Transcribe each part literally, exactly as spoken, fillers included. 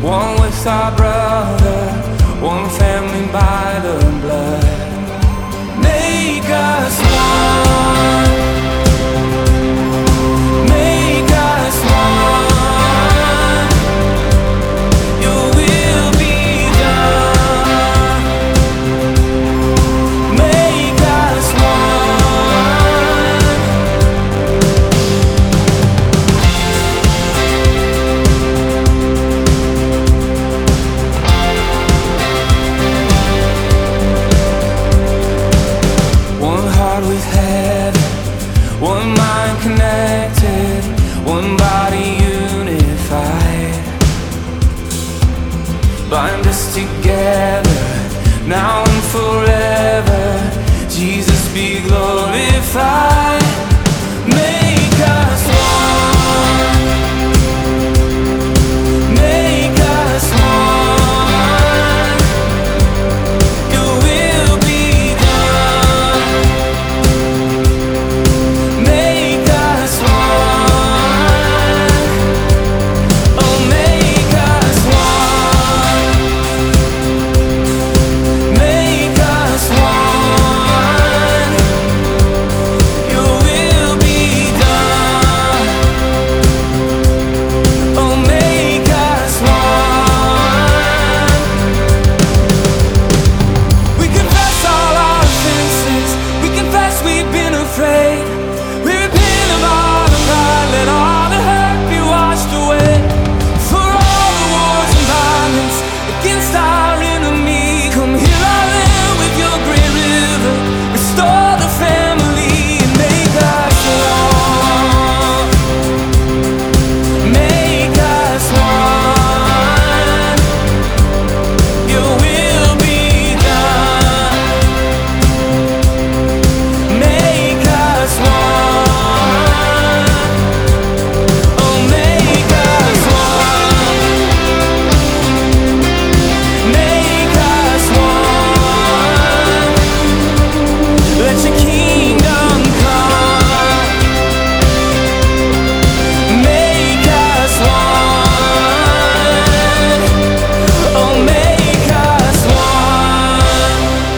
one with our brother, one family by the blood. Make us one. Make us one. Your will be done. Make us one. One heart with heaven, one mind connected, one body unified. Bind us together, now and forever. Jesus be glorified. Make us one. Make us one. Your will be done. Make us one. Oh, make us one. Make us one. Your will be done. Oh, make us one. We confess all our offenses. We confess we've been afraid. We repent of all the pride. Let all the hurt be washed away. For all the wars and violence against our enemy, come heal our land with your great river. Restore the family and make us one. Make us one. Your will be done. Make us one. Oh, make us one. Make us one. Let your kingdom come. Make us one. Oh, make us one.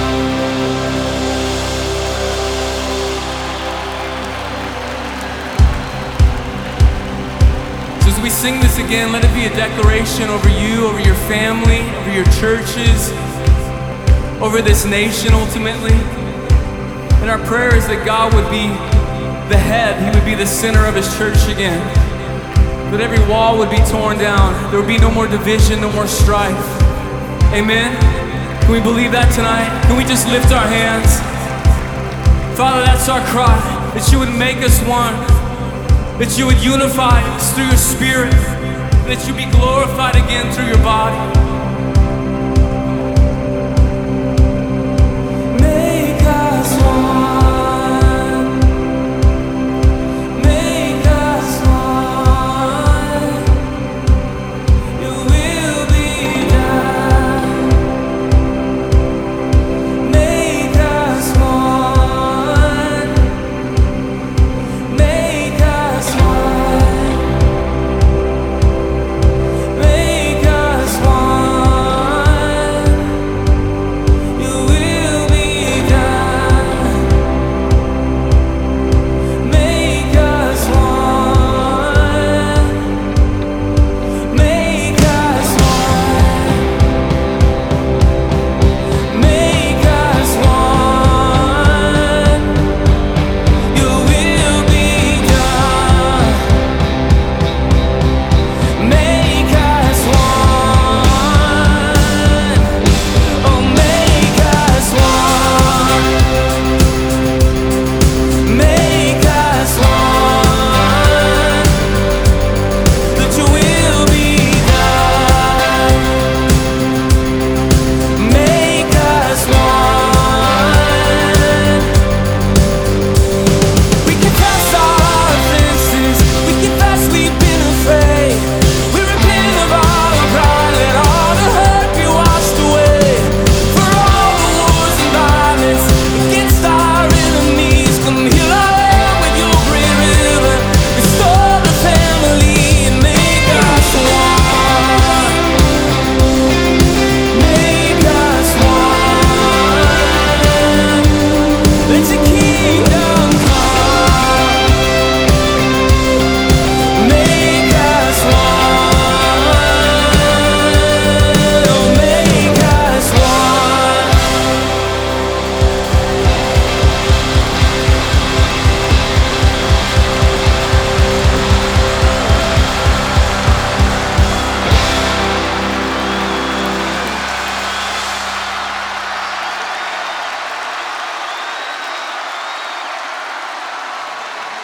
So as we sing this again, let it be a declaration over you, over your family, over your churches, over this nation ultimately. And our prayer is that God would be the head, He would be the center of His church again. That every wall would be torn down. There would be no more division, no more strife. Amen? Can we believe that tonight? Can we just lift our hands? Father, that's our cry, that you would make us one, that you would unify us through your Spirit, that you be glorified again through your body.